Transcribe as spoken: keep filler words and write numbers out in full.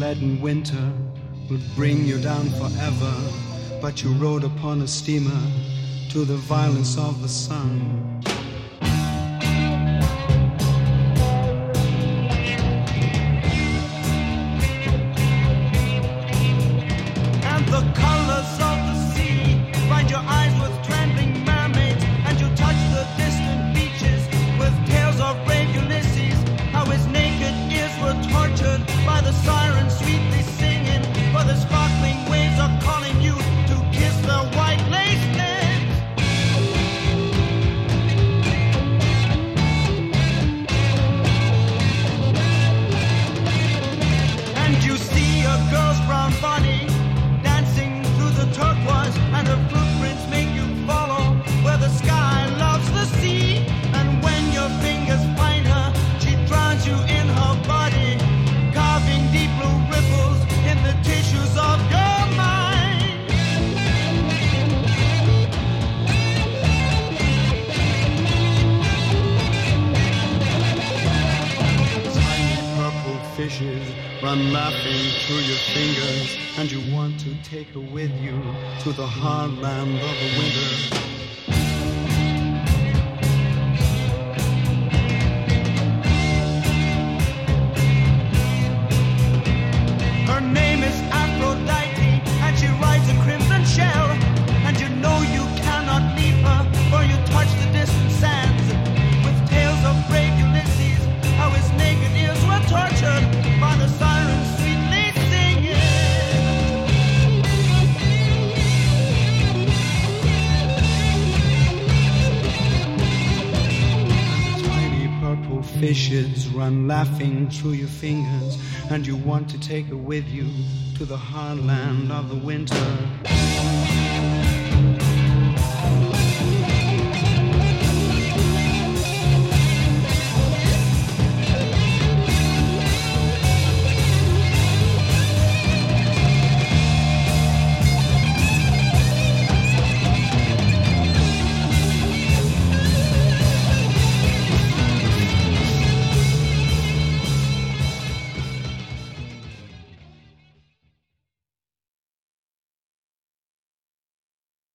leaden winter would bring you down forever, but you rode upon a steamer to the violence of the sun. Run laughing through your fingers, and you want to take her with you to the hard land of the winter. Her name is Aphrodite, and she rides a crimson shell, and you know you cannot leave her, for you touch the distant sands, with tales of brave Ulysses, how his naked ears were tortured by the sirens sweetly singing. Tiny purple fishes run laughing through your fingers, and you want to take her with you to the hard land of the winter.